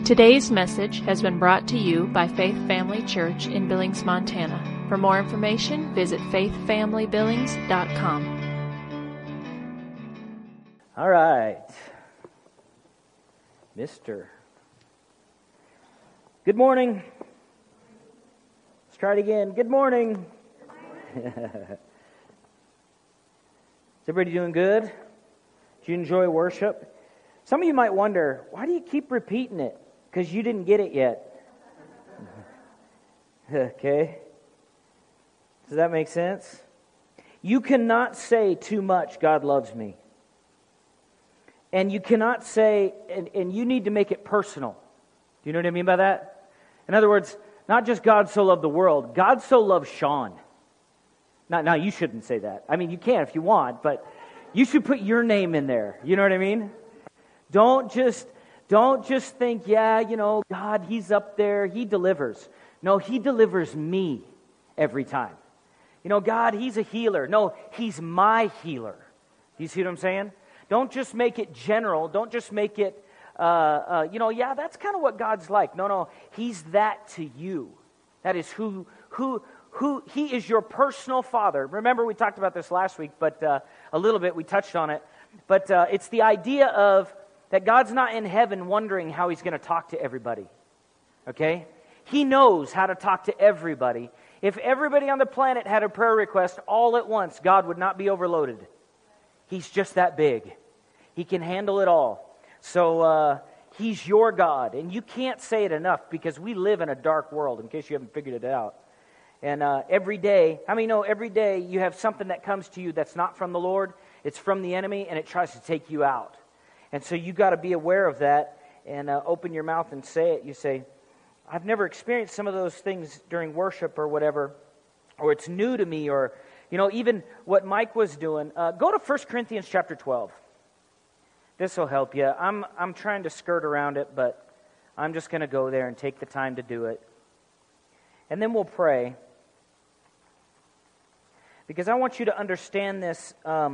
Today's message has been brought to you by Faith Family Church in Billings, Montana. For more information, visit faithfamilybillings.com. All right. Mister. Good morning. Let's try it again. Good morning. Is everybody doing good? Did you enjoy worship? Some of you might wonder, why do you keep repeating it? Because you didn't get it yet. Okay? Does that make sense? You cannot say too much, God loves me. And you cannot say, and you need to make it personal. Do you know what I mean by that? In other words, not just God so loved the world, God so loved Sean. Now, you shouldn't say that. I mean, you can if you want, but you should put your name in there. You know what I mean? Don't just think, God, He's up there, He delivers. No, He delivers me every time. God, He's a healer. No, He's my healer. Do you see what I'm saying? Don't just make it general. Don't just make it, that's kind of what God's like. No, He's that to you. That is who He is, your personal Father. Remember, we talked about this last week, but a little bit, we touched on it. But it's the idea of that God's not in heaven wondering how He's going to talk to everybody. Okay? He knows how to talk to everybody. If everybody on the planet had a prayer request all at once, God would not be overloaded. He's just that big. He can handle it all. So He's your God. And you can't say it enough because we live in a dark world, in case you haven't figured it out. And every day you have something that comes to you that's not from the Lord. It's from the enemy, and it tries to take you out. And so you got to be aware of that and open your mouth and say it. You say, I've never experienced some of those things during worship or whatever, or it's new to me, or even what Mike was doing. Go to 1 Corinthians chapter 12. This will help you. I'm trying to skirt around it, but I'm just going to go there and take the time to do it. And then we'll pray. Because I want you to understand this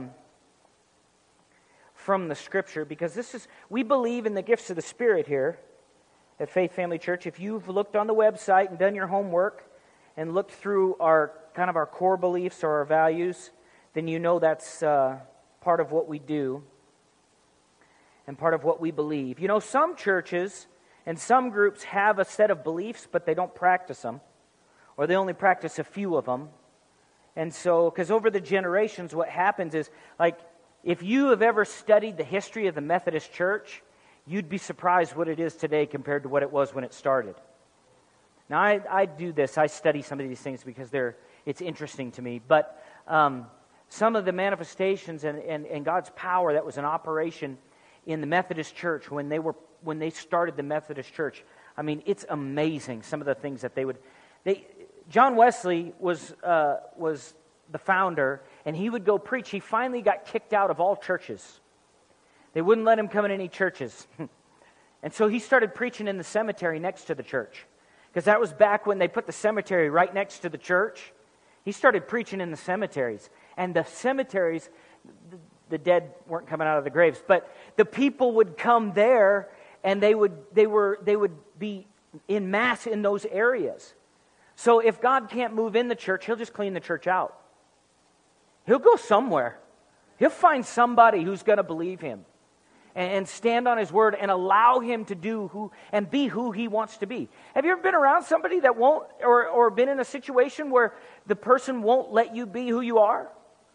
from the Scripture, because we believe in the gifts of the Spirit here at Faith Family Church. If you've looked on the website and done your homework and looked through our core beliefs or our values, then you know that's part of what we do and part of what we believe. Some churches and some groups have a set of beliefs, but they don't practice them, or they only practice a few of them. And so, because over the generations, what happens is, like, if you have ever studied the history of the Methodist Church, you'd be surprised what it is today compared to what it was when it started. Now, I do this. I study some of these things because it's interesting to me. But some of the manifestations and God's power that was in operation in the Methodist Church when they started the Methodist Church, I mean, it's amazing. Some of the things that John Wesley was the founder, and he would go preach. He finally got kicked out of all churches. They wouldn't let him come in any churches. And so he started preaching in the cemetery next to the church. Because that was back when they put the cemetery right next to the church. He started preaching in the cemeteries. And the cemeteries, the dead weren't coming out of the graves, but the people would come there, and they would be in mass in those areas. So if God can't move in the church, He'll just clean the church out. He'll go somewhere. He'll find somebody who's going to believe Him and stand on His word and allow Him to do and be who He wants to be. Have you ever been around somebody that won't, or been in a situation where the person won't let you be who you are?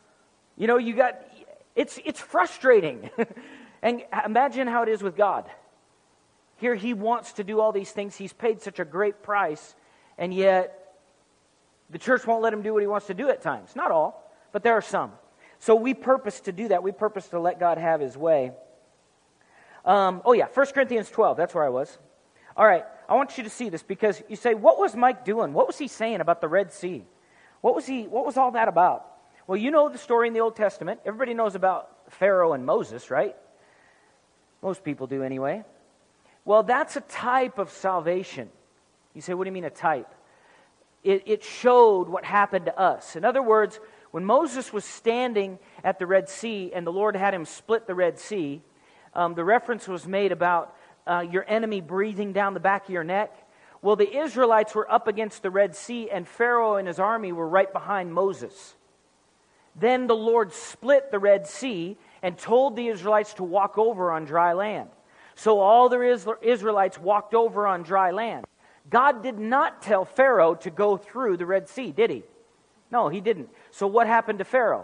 It's frustrating. And imagine how it is with God. Here He wants to do all these things. He's paid such a great price, and yet the church won't let Him do what He wants to do at times. Not all. But there are some. So we purpose to do that. We purpose to let God have His way. 1 Corinthians 12. That's where I was. All right. I want you to see this because you say, what was Mike doing? What was he saying about the Red Sea? What was all that about? Well, you know the story in the Old Testament. Everybody knows about Pharaoh and Moses, right? Most people do anyway. Well, that's a type of salvation. You say, what do you mean a type? It showed what happened to us. In other words, when Moses was standing at the Red Sea and the Lord had him split the Red Sea, the reference was made about your enemy breathing down the back of your neck? Well, the Israelites were up against the Red Sea, and Pharaoh and his army were right behind Moses. Then the Lord split the Red Sea and told the Israelites to walk over on dry land. So all the Israelites walked over on dry land. God did not tell Pharaoh to go through the Red Sea, did he? No, he didn't. So what happened to Pharaoh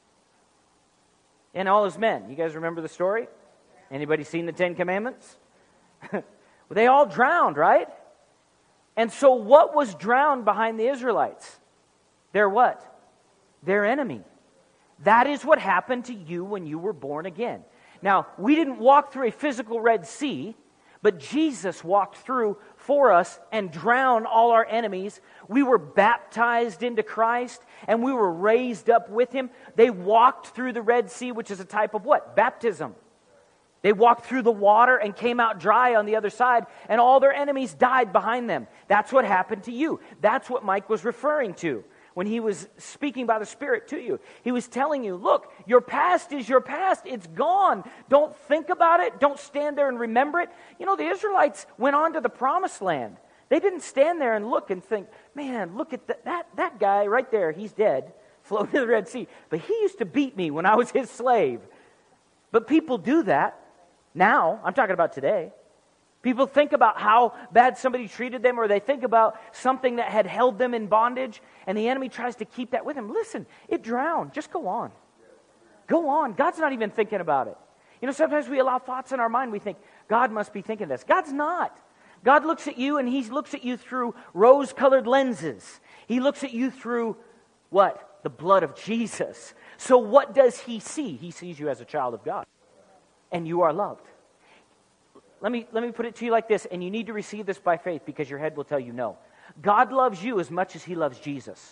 and all his men? You guys remember the story? Anybody seen the Ten Commandments? They all drowned, right? And so what was drowned behind the Israelites? Their what? Their enemy. That is what happened to you when you were born again. Now, we didn't walk through a physical Red Sea, but Jesus walked through for us and drowned all our enemies. We were baptized into Christ, and we were raised up with Him. They walked through the Red Sea, which is a type of what? Baptism. They walked through the water and came out dry on the other side, and all their enemies died behind them. That's what happened to you. That's what Mike was referring to when he was speaking by the Spirit to you. He was telling you, look, your past is your past. It's gone. Don't think about it. Don't stand there and remember it. You know, the Israelites went on to the Promised Land. They didn't stand there and look and think, man, look at that guy right there. He's dead, floating in the Red Sea. But he used to beat me when I was his slave. But people do that now. I'm talking about today. People think about how bad somebody treated them, or they think about something that had held them in bondage, and the enemy tries to keep that with them. Listen, it drowned. Just go on. Go on. God's not even thinking about it. You know, sometimes we allow thoughts in our mind. We think, God must be thinking this. God's not. God looks at you, and He looks at you through rose-colored lenses. He looks at you through what? The blood of Jesus. So what does He see? He sees you as a child of God, and you are loved. Let me put it to you like this, and you need to receive this by faith because your head will tell you no. God loves you as much as He loves Jesus.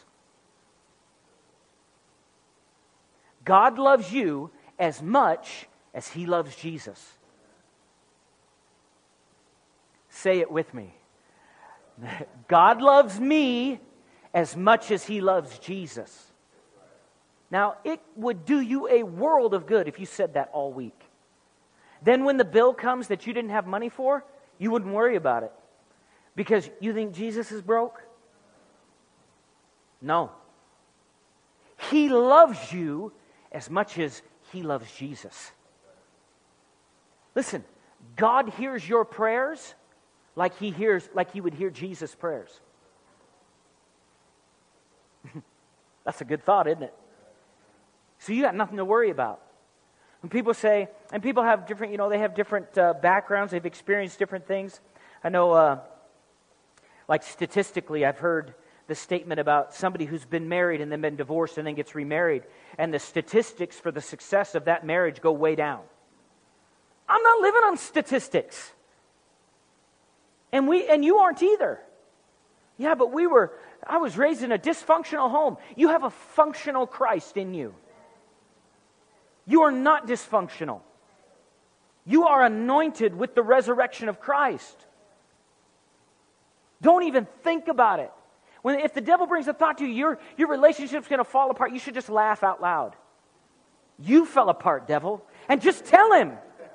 God loves you as much as He loves Jesus. Say it with me. God loves me as much as He loves Jesus. Now, it would do you a world of good if you said that all week. Then when the bill comes that you didn't have money for, you wouldn't worry about it. Because you think Jesus is broke? No. He loves you as much as He loves Jesus. Listen, God hears your prayers like He would hear Jesus' prayers. That's a good thought, isn't it? So you got nothing to worry about. When people say, and people have different, they have different backgrounds, they've experienced different things. I know, like statistically, I've heard the statement about somebody who's been married and then been divorced and then gets remarried, and the statistics for the success of that marriage go way down. I'm not living on statistics. And you aren't either. Yeah, but I was raised in a dysfunctional home. You have a functional Christ in you. You are not dysfunctional. You are anointed with the resurrection of Christ. Don't even think about it. If the devil brings a thought to you, your relationship's going to fall apart, you should just laugh out loud. You fell apart, devil. And just tell him.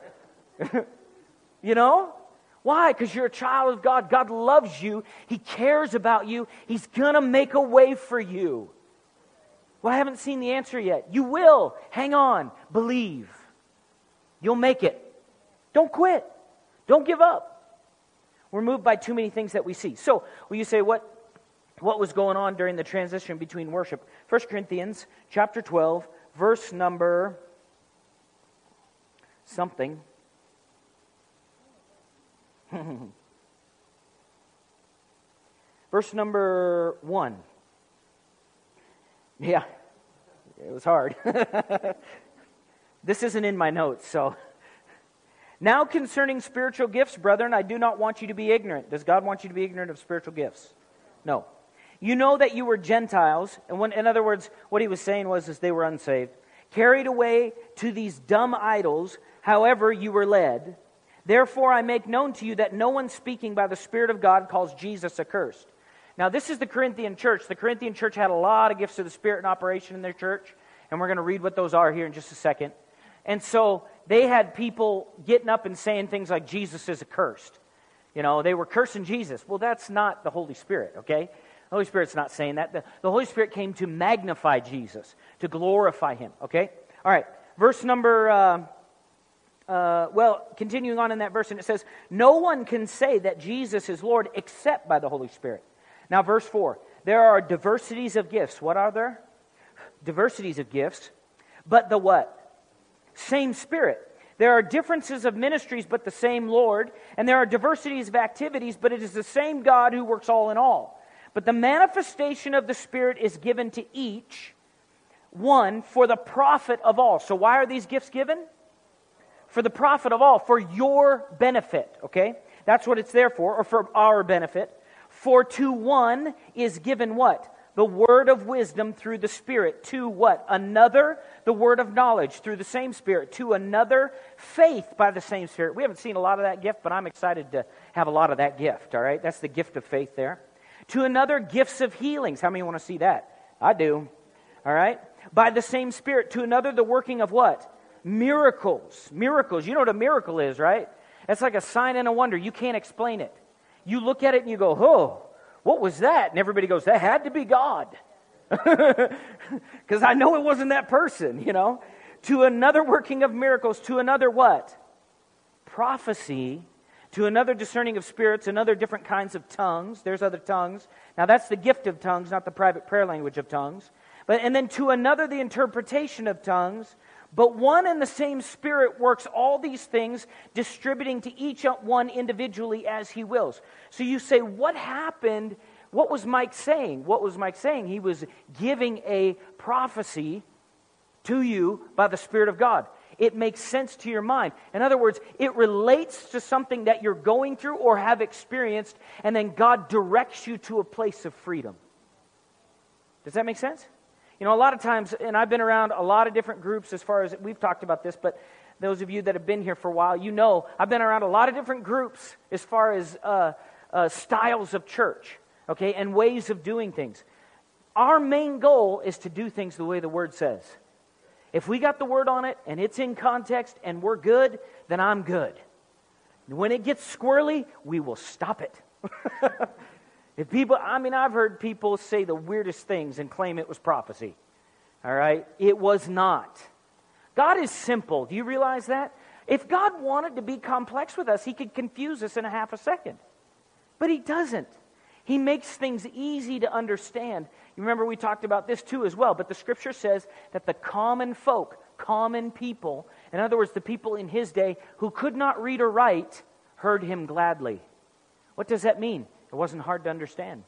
You know? Why? Because you're a child of God. God loves you. He cares about you. He's going to make a way for you. Well, I haven't seen the answer yet. You will. Hang on. Believe. You'll make it. Don't quit. Don't give up. We're moved by too many things that we see. So, will you say what was going on during the transition between worship? 1 Corinthians chapter 12, verse number something. Verse number 1. Yeah, it was hard. This isn't in my notes, so. Now concerning spiritual gifts, brethren, I do not want you to be ignorant. Does God want you to be ignorant of spiritual gifts? No. You know that you were Gentiles, and in other words, what he was saying was they were unsaved, carried away to these dumb idols, however you were led. Therefore I make known to you that no one speaking by the Spirit of God calls Jesus accursed. Now, this is the Corinthian church. The Corinthian church had a lot of gifts of the Spirit in operation in their church, and we're going to read what those are here in just a second. And so, they had people getting up and saying things like Jesus is accursed. They were cursing Jesus. Well, that's not the Holy Spirit, okay? The Holy Spirit's not saying that. The Holy Spirit came to magnify Jesus, to glorify Him, okay? All right, verse number, continuing on in that verse, and it says, no one can say that Jesus is Lord except by the Holy Spirit. Now, verse 4, there are diversities of gifts. What are there? Diversities of gifts, but the what? Same Spirit. There are differences of ministries, but the same Lord. And there are diversities of activities, but it is the same God who works all in all. But the manifestation of the Spirit is given to each one for the profit of all. So why are these gifts given? For the profit of all, for your benefit, okay? That's what it's there for, or for our benefit. For to one is given what? The word of wisdom through the Spirit. To what? Another, the word of knowledge through the same Spirit. To another, faith by the same Spirit. We haven't seen a lot of that gift, but I'm excited to have a lot of that gift, all right? That's the gift of faith there. To another, gifts of healings. How many want to see that? I do, all right? By the same Spirit. To another, the working of what? Miracles. Miracles. You know what a miracle is, right? It's like a sign and a wonder. You can't explain it. You look at it and you go, oh, what was that? And everybody goes, that had to be God. Because I know it wasn't that person, To another working of miracles, to another what? Prophecy. To another discerning of spirits, another different kinds of tongues. There's other tongues. Now that's the gift of tongues, not the private prayer language of tongues. And then to another the interpretation of tongues. But one and the same Spirit works all these things, distributing to each one individually as He wills. So you say, what happened? What was Mike saying? What was Mike saying? He was giving a prophecy to you by the Spirit of God. It makes sense to your mind. In other words, it relates to something that you're going through or have experienced, and then God directs you to a place of freedom. Does that make sense? A lot of times, and I've been around a lot of different groups as far as, we've talked about this, but those of you that have been here for a while, I've been around a lot of different groups as far as styles of church, okay, and ways of doing things. Our main goal is to do things the way the Word says. If we got the Word on it, and it's in context, and we're good, then I'm good. When it gets squirrely, we will stop it. I've heard people say the weirdest things and claim it was prophecy. All right? It was not. God is simple. Do you realize that? If God wanted to be complex with us, He could confuse us in a half a second. But He doesn't. He makes things easy to understand. You remember we talked about this too as well, but the Scripture says that the common folk, common people, in other words, the people in His day who could not read or write, heard Him gladly. What does that mean? It wasn't hard to understand.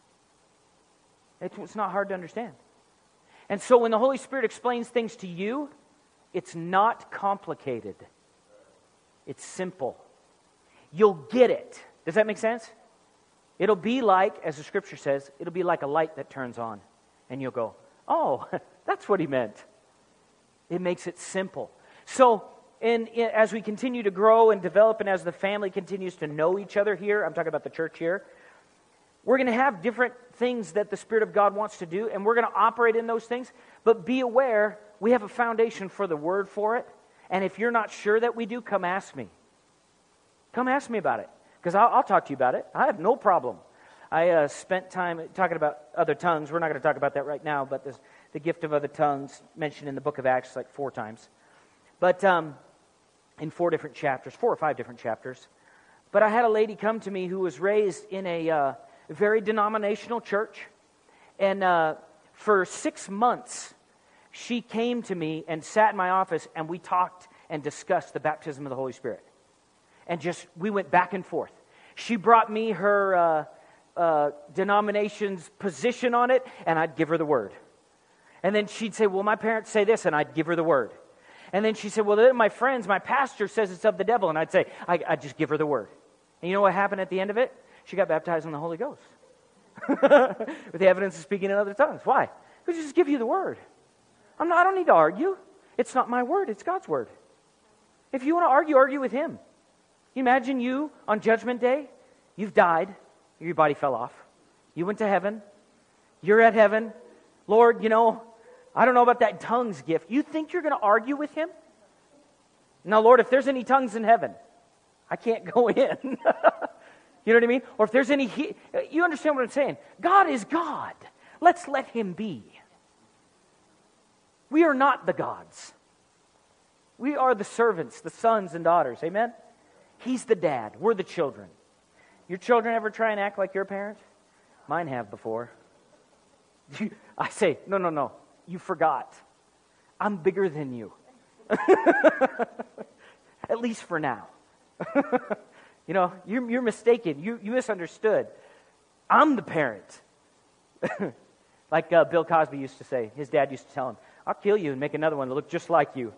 It's not hard to understand. And so when the Holy Spirit explains things to you, it's not complicated. It's simple. You'll get it. Does that make sense? It'll be like, as the Scripture says, it'll be like a light that turns on. And you'll go, oh, that's what He meant. It makes it simple. So, as we continue to grow and develop, and as the family continues to know each other here, I'm talking about the church here, we're going to have different things that the Spirit of God wants to do, and we're going to operate in those things. But be aware, we have a foundation for the Word for it. And if you're not sure that we do, come ask me. Come ask me about it, because I'll talk to you about it. I have no problem. I spent time talking about other tongues. We're not going to talk about that right now, but the gift of other tongues mentioned in the book of Acts like 4 times. But in 4 different chapters, 4 or 5 different chapters. But I had a lady come to me who was raised in a very denominational church. And for 6 months, she came to me and sat in my office, and we talked and discussed the baptism of the Holy Spirit. And we went back and forth. She brought me her denomination's position on it, and I'd give her the word. And then she'd say, well, my parents say this, and I'd give her the word. And then she said, well, then my pastor says it's of the devil. And I'd say, I'd just give her the word. And you know what happened at the end of it? She got baptized in the Holy Ghost. With the evidence of speaking in other tongues. Why? Because just give you the word. I don't need to argue. It's not my word, it's God's word. If you want to argue with Him. You imagine you on Judgment Day, you've died, your body fell off. You went to heaven. You're at heaven. Lord, I don't know about that tongues gift. You think you're going to argue with Him? Now, Lord, if there's any tongues in heaven, I can't go in. You know what I mean? Or if there's any... You understand what I'm saying? God is God. Let's let Him be. We are not the gods. We are the servants, the sons and daughters. Amen? He's the dad. We're the children. Your children ever try and act like your parent? Mine have before. I say, no. You forgot. I'm bigger than you. At least for now. You're mistaken. You misunderstood. I'm the parent. Like Bill Cosby used to say. His dad used to tell him, I'll kill you and make another one that look just like you.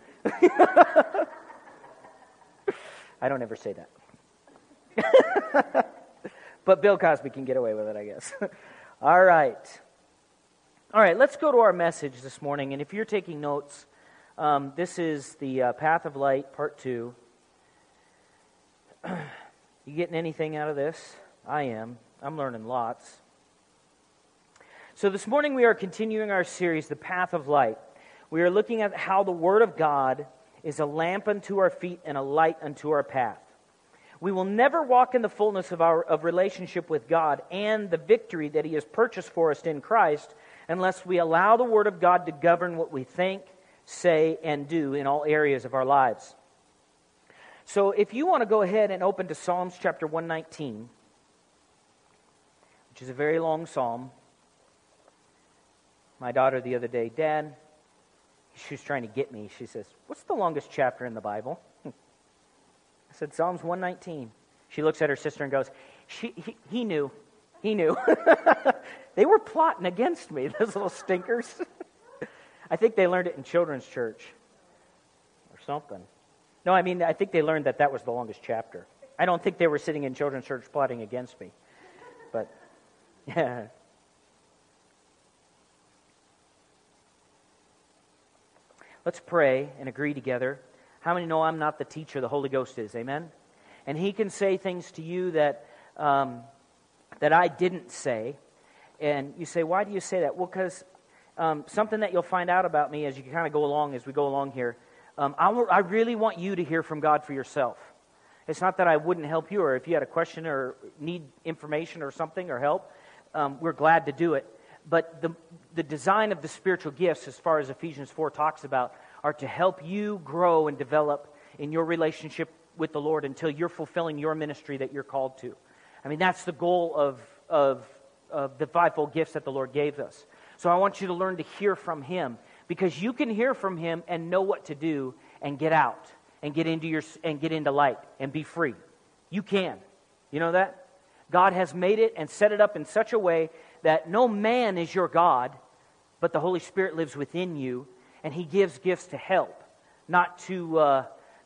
I don't ever say that. But Bill Cosby can get away with it, I guess. All right, let's go to our message this morning. And if you're taking notes, this is the Path of Light, Part 2. You getting anything out of this? I am. I'm learning lots. So this morning we are continuing our series, The Path of Light. We are looking at how the Word of God is a lamp unto our feet and a light unto our path. We will never walk in the fullness of relationship with God and the victory that He has purchased for us in Christ unless we allow the Word of God to govern what we think, say, and do in all areas of our lives. So if you want to go ahead and open to Psalms chapter 119, which is a very long psalm. My daughter the other day, Dad, she was trying to get me. She says, what's the longest chapter in the Bible? I said, Psalms 119. She looks at her sister and goes, he knew. He knew. They were plotting against me, those little stinkers. I think they learned it in children's church or something. No, I think they learned that was the longest chapter. I don't think they were sitting in children's church plotting against me. But, yeah. Let's pray and agree together. How many know I'm not the teacher, the Holy Ghost is? Amen? And He can say things to you that I didn't say. And you say, why do you say that? Well, because something that you'll find out about me as you kind of go along, as we go along here, I really want you to hear from God for yourself. It's not that I wouldn't help you, or if you had a question or need information or something or help, we're glad to do it. But the design of the spiritual gifts, as far as Ephesians 4 talks about, are to help you grow and develop in your relationship with the Lord until you're fulfilling your ministry that you're called to. That's the goal of the fivefold gifts that the Lord gave us. So I want you to learn to hear from Him, because you can hear from Him and know what to do and get out and get into light and be free. You can. You know that? God has made it and set it up in such a way that no man is your God, but the Holy Spirit lives within you, and He gives gifts to help, not to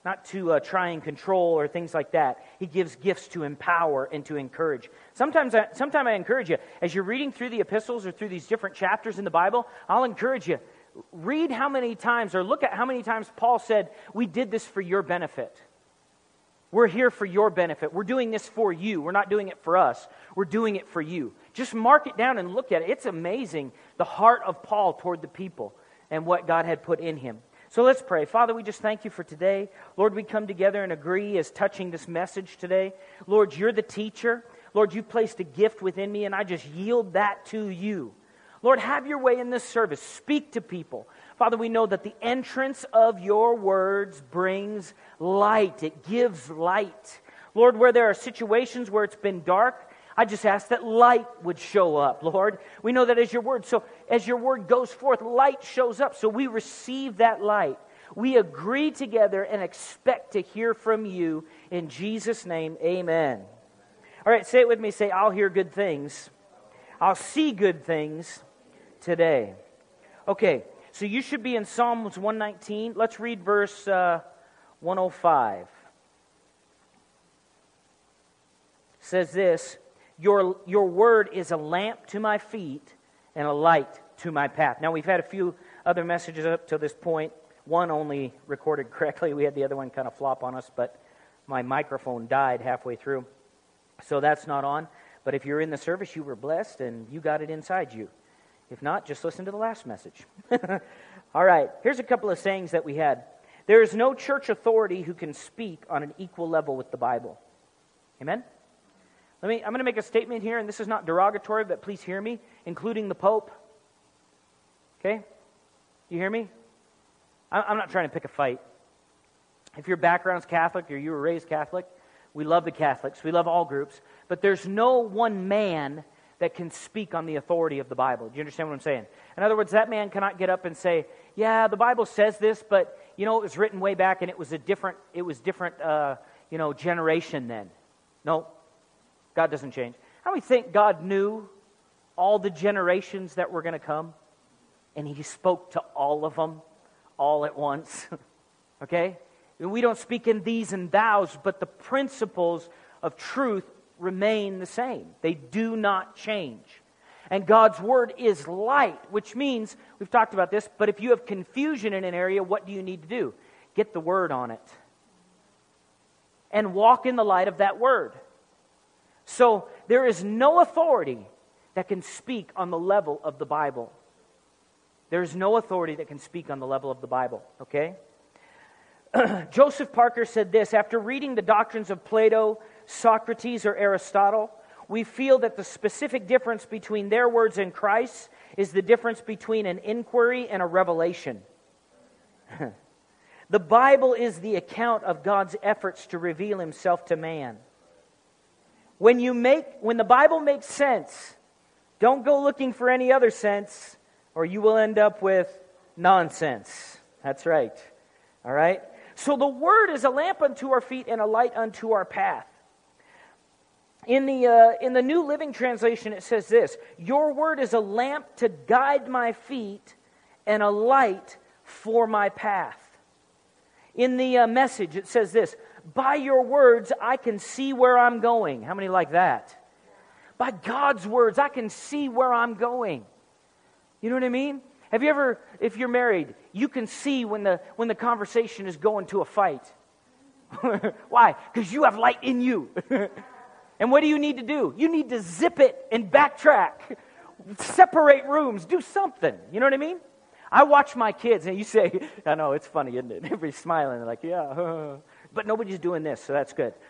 try and control or things like that. He gives gifts to empower and to encourage. Sometimes I encourage you, as you're reading through the epistles or through these different chapters in the Bible, I'll encourage you, read how many times or look at how many times Paul said, we did this for your benefit. We're here for your benefit. We're doing this for you. We're not doing it for us. We're doing it for you. Just mark it down and look at it. It's amazing, the heart of Paul toward the people and what God had put in him. So let's pray. Father, we just thank you for today. Lord, we come together and agree as touching this message today. Lord, you're the teacher. Lord, you placed a gift within me, and I just yield that to you. Lord, have your way in this service. Speak to people. Father, we know that the entrance of your words brings light. It gives light. Lord, where there are situations where it's been dark, I just ask that light would show up, Lord. We know that as your word goes forth, light shows up. So we receive that light. We agree together and expect to hear from you. In Jesus' name, amen. All right, say it with me. Say, I'll hear good things. I'll see good things today. Okay, so you should be in Psalms 119. Let's read verse 105. It says this, Your word is a lamp to my feet and a light to my path. Now, we've had a few other messages up to this point. One only recorded correctly. We had the other one kind of flop on us, but my microphone died halfway through. So that's not on. But if you're in the service, you were blessed and you got it inside you. If not, just listen to the last message. All right, here's a couple of sayings that we had. There is no church authority who can speak on an equal level with the Bible. Amen? I'm going to make a statement here, and this is not derogatory, but please hear me, including the Pope. Okay? You hear me? I'm not trying to pick a fight. If your background's Catholic or you were raised Catholic, we love the Catholics. We love all groups. But there's no one man that can speak on the authority of the Bible. Do you understand what I'm saying? In other words, that man cannot get up and say, yeah, the Bible says this, but, it was written way back and it was different, generation then. No, God doesn't change. How do we think God knew all the generations that were going to come? And He spoke to all of them all at once. Okay? We don't speak in these and thous, but the principles of truth remain the same. They do not change. And God's Word is light, which means, we've talked about this, but if you have confusion in an area, what do you need to do? Get the Word on it. And walk in the light of that Word. So, there is no authority that can speak on the level of the Bible. There is no authority that can speak on the level of the Bible, okay? Joseph Parker said this, after reading the doctrines of Plato, Socrates, or Aristotle, we feel that the specific difference between their words and Christ's is the difference between an inquiry and a revelation. The Bible is the account of God's efforts to reveal Himself to man. When the Bible makes sense, don't go looking for any other sense, or you will end up with nonsense. That's right. All right? So the Word is a lamp unto our feet and a light unto our path. In the New Living Translation, it says this, your Word is a lamp to guide my feet and a light for my path. In the Message, it says this, by your words, I can see where I'm going. How many like that? By God's words, I can see where I'm going. You know what I mean? Have you ever, if you're married, you can see when the conversation is going to a fight. Why? Because you have light in you. And what do you need to do? You need to zip it and backtrack. Separate rooms. Do something. You know what I mean? I watch my kids, and you say, I know, it's funny, isn't it? Everybody's smiling. They're like, yeah. But nobody's doing this, so that's good.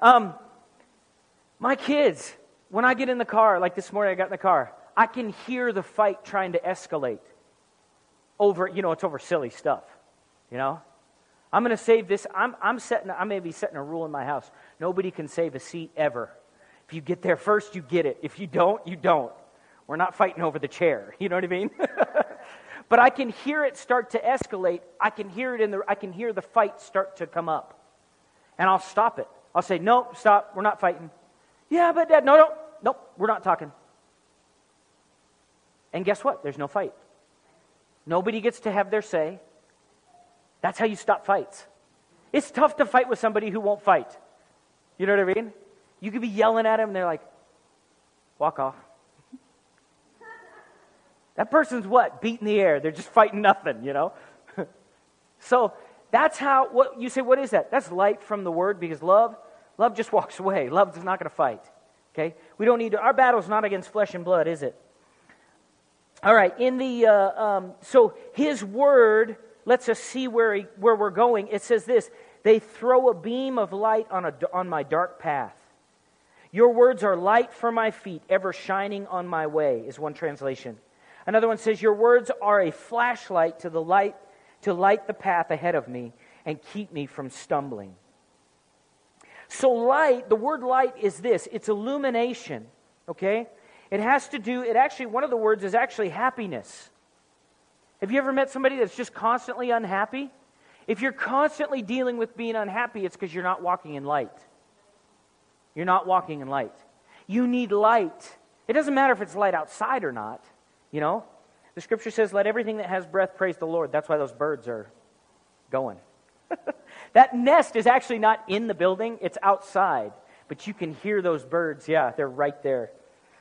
My kids, when I get in the car, like this morning I got in the car, I can hear the fight trying to escalate. It's over silly stuff. I'm going to save this. I may be setting a rule in my house. Nobody can save a seat ever. If you get there first, you get it. If you don't, you don't. We're not fighting over the chair. You know what I mean? But I can hear it start to escalate. I can hear the fight start to come up. And I'll stop it. I'll say, no, stop. We're not fighting. Yeah, but Dad, no, we're not talking. And guess what? There's no fight. Nobody gets to have their say. That's how you stop fights. It's tough to fight with somebody who won't fight. You know what I mean? You could be yelling at them and they're like, walk off. That person's what? Beating the air. They're just fighting nothing, So that's how, you say, what is that? That's light from the Word, because love just walks away. Love is not going to fight. Okay? We don't need to, our battle's not against flesh and blood, is it? All right, so His Word lets us see where we're going. It says this, they throw a beam of light on my dark path. Your words are light for my feet, ever shining on my way, is one translation. Another one says, your words are a flashlight to light the path ahead of me and keep me from stumbling. So light, the word light is this, it's illumination, okay? It has to do, one of the words is actually happiness. Have you ever met somebody that's just constantly unhappy? If you're constantly dealing with being unhappy, it's because you're not walking in light. You're not walking in light. You need light. It doesn't matter if it's light outside or not, The Scripture says, let everything that has breath praise the Lord. That's why those birds are going. That nest is actually not in the building, it's outside. But you can hear those birds, they're right there.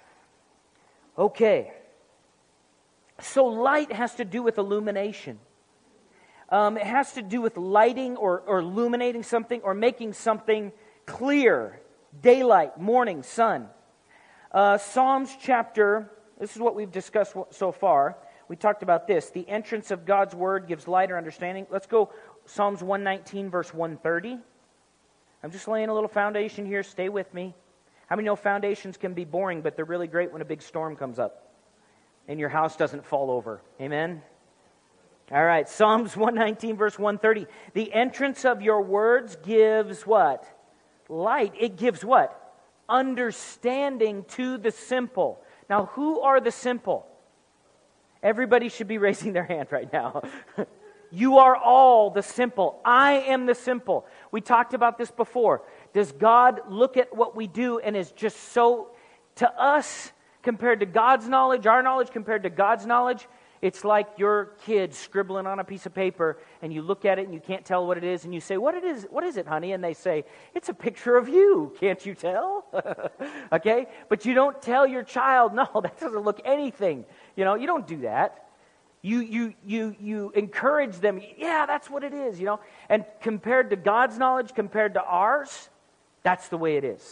Okay. So light has to do with illumination. It has to do with lighting or illuminating something or making something clear. Daylight, morning, sun. Psalms chapter, this is what we've discussed so far. We talked about this. The entrance of God's Word gives light or understanding. Let's go Psalms 119, verse 130. I'm just laying a little foundation here. Stay with me. How many know foundations can be boring, but they're really great when a big storm comes up and your house doesn't fall over? Amen? All right, Psalms 119, verse 130. The entrance of your words gives what? Light. It gives what? Understanding to the simple. Now, who are the simple? Everybody should be raising their hand right now. You are all the simple. I am the simple. We talked about this before. Does God look at what we do and is just so, to us, compared to God's knowledge, our knowledge compared to God's knowledge, it's like your kid scribbling on a piece of paper and you look at it and you can't tell what it is and you say, what is it, honey? And they say, it's a picture of you. Can't you tell? Okay? But you don't tell your child, no, that doesn't look anything. You know, you don't do that. You encourage them, yeah, that's what it is, you know. And compared to God's knowledge, compared to ours, that's the way it is.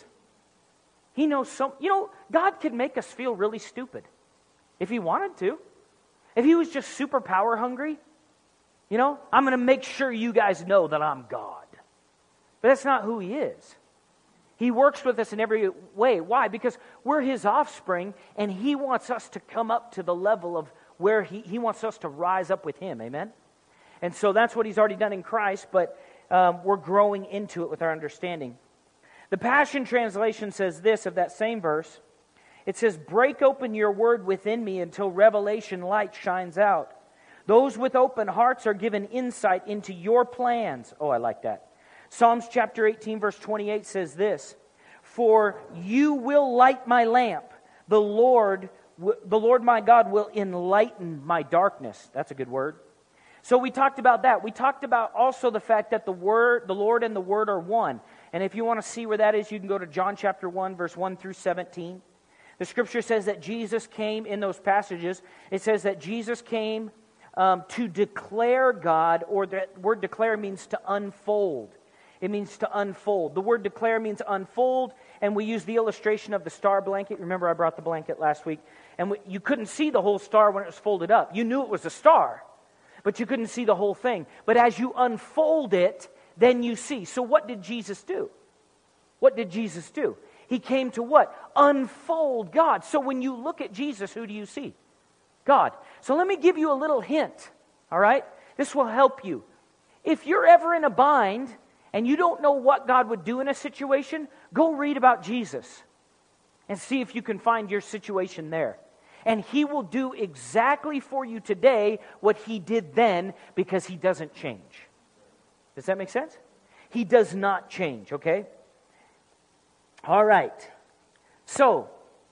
He knows God could make us feel really stupid if He wanted to. If He was just super power hungry, you know, I'm going to make sure you guys know that I'm God. But that's not who He is. He works with us in every way. Why? Because we're His offspring, and He wants us to come up to the level of where He wants us to rise up with Him. Amen? And so that's what He's already done in Christ, but we're growing into it with our understanding. The Passion Translation says this of that same verse. It says, break open your word within me until revelation light shines out. Those with open hearts are given insight into your plans. Oh, I like that. Psalms chapter 18, verse 28 says this, for you will light my lamp. The Lord my God will enlighten my darkness. That's a good word. So we talked about that. We talked about also the fact that the Lord and the Word are one. And if you want to see where that is, you can go to John chapter 1, verse 1 through 17. The Scripture says that Jesus came in those passages. It says that Jesus came to declare God, or that word declare means to unfold. It means to unfold. The word declare means unfold, and we use the illustration of the star blanket. Remember I brought the blanket last week? And you couldn't see the whole star when it was folded up. You knew it was a star, but you couldn't see the whole thing. But as you unfold it, then you see. So what did Jesus do? What did Jesus do? He came to what? Unfold God. So when you look at Jesus, who do you see? God. So let me give you a little hint, all right? This will help you. If you're ever in a bind and you don't know what God would do in a situation, go read about Jesus and see if you can find your situation there. And He will do exactly for you today what He did then, because He doesn't change. Does that make sense? He does not change, okay? All right. So,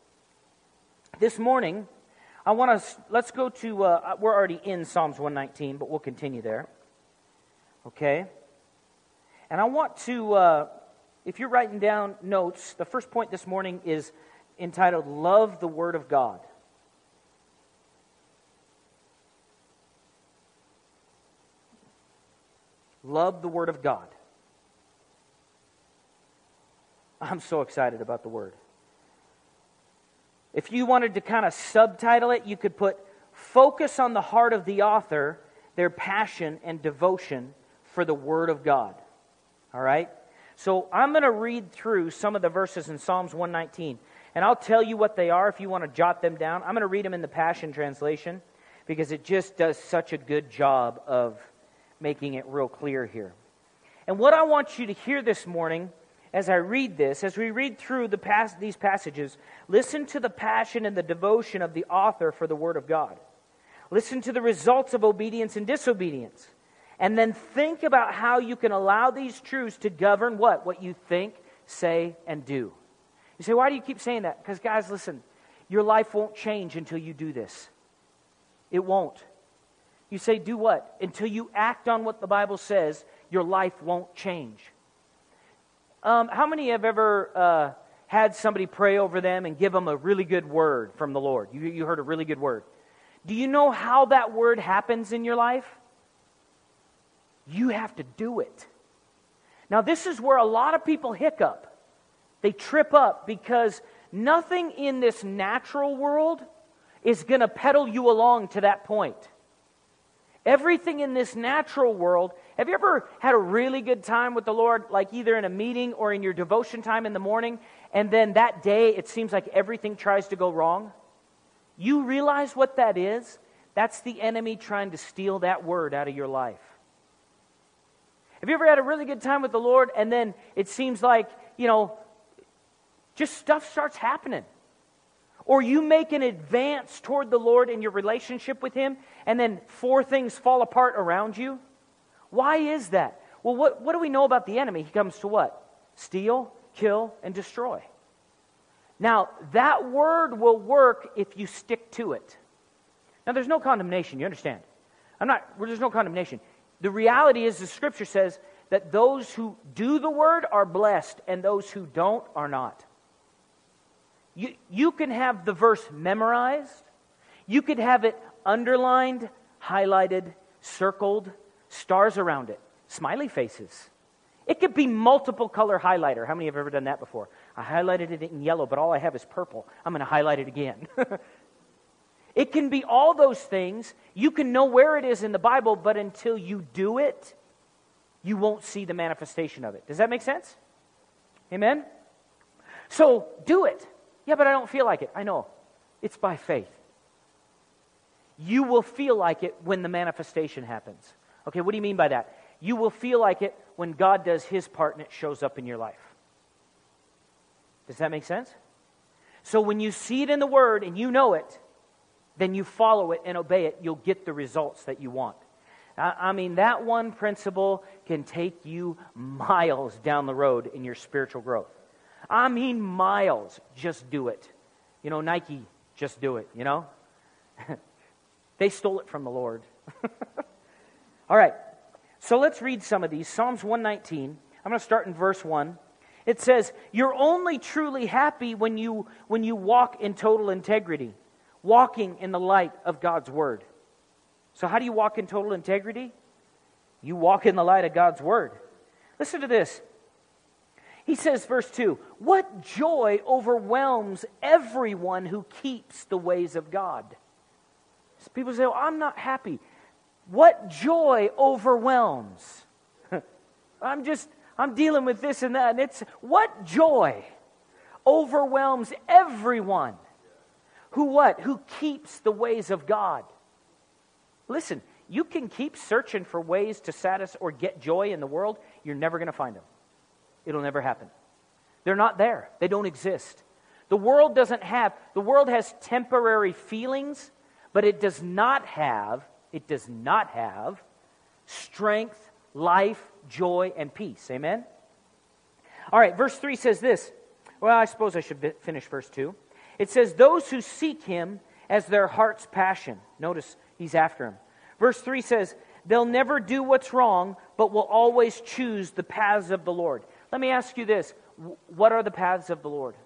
this morning, let's go to, we're already in Psalms 119, but we'll continue there. Okay? And I want to, if you're writing down notes, the first point this morning is entitled, Love the Word of God. Love the Word of God. I'm so excited about the Word. If you wanted to kind of subtitle it, you could put, focus on the heart of the author, their passion and devotion for the Word of God. All right? So I'm going to read through some of the verses in Psalms 119, and I'll tell you what they are if you want to jot them down. I'm going to read them in the Passion Translation because it just does such a good job of making it real clear here. And what I want you to hear this morning as I read this, as we read through these passages, listen to the passion and the devotion of the author for the Word of God. Listen to the results of obedience and disobedience. And then think about how you can allow these truths to govern what? What you think, say, and do. You say, why do you keep saying that? Because guys, listen, your life won't change until you do this. It won't. You say, do what? Until you act on what the Bible says, your life won't change. How many have ever had somebody pray over them and give them a really good word from the Lord? You heard a really good word. Do you know how that word happens in your life? You have to do it. Now, this is where a lot of people hiccup. They trip up because nothing in this natural world is going to pedal you along to that point. Everything in this natural world Have you ever had a really good time with the Lord, like either in a meeting or in your devotion time in the morning, and then that day it seems like everything tries to go wrong? You realize what that is? That's the enemy trying to steal that word out of your life. Have you ever had a really good time with the Lord, and then it seems like, just stuff starts happening? Or you make an advance toward the Lord in your relationship with Him, and then 4 things fall apart around you? Why is that? Well, what do we know about the enemy? He comes to what? Steal, kill, and destroy. Now, that word will work if you stick to it. Now, there's no condemnation, you understand? There's no condemnation. The reality is, the Scripture says that those who do the word are blessed, and those who don't are not. You can have the verse memorized. You could have it underlined, highlighted, circled, stars around it, smiley faces. It could be multiple color highlighter. How many have ever done that before? I highlighted it in yellow, but all I have is purple. I'm going to highlight it again. It can be all those things. You can know where it is in the Bible, but until you do it, you won't see the manifestation of it. Does that make sense? Amen? So, do it. Yeah, but I don't feel like it. I know. It's by faith. You will feel like it when the manifestation happens. Okay, what do you mean by that? You will feel like it when God does His part and it shows up in your life. Does that make sense? So when you see it in the Word and you know it, then you follow it and obey it, you'll get the results that you want. I mean, that one principle can take you miles down the road in your spiritual growth. I mean miles. Just do it. Nike, just do it, They stole it from the Lord. All right, so let's read some of these. Psalms 119. I'm going to start in verse 1. It says, "You're only truly happy when you walk in total integrity, walking in the light of God's Word." So how do you walk in total integrity? You walk in the light of God's Word. Listen to this. He says, verse 2, "What joy overwhelms everyone who keeps the ways of God." So people say, "I'm not happy." What joy overwhelms? I'm dealing with this and that. And it's what joy overwhelms everyone who keeps the ways of God. Listen, you can keep searching for ways to satisfy or get joy in the world. You're never going to find them. It'll never happen. They're not there. They don't exist. The world has temporary feelings, but it does not have strength, life, joy, and peace. Amen? All right, verse 3 says this. Well, I suppose I should finish verse 2. It says, "Those who seek Him as their heart's passion." Notice, He's after him. Verse 3 says, "They'll never do what's wrong, but will always choose the paths of the Lord." Let me ask you this. What are the paths of the Lord?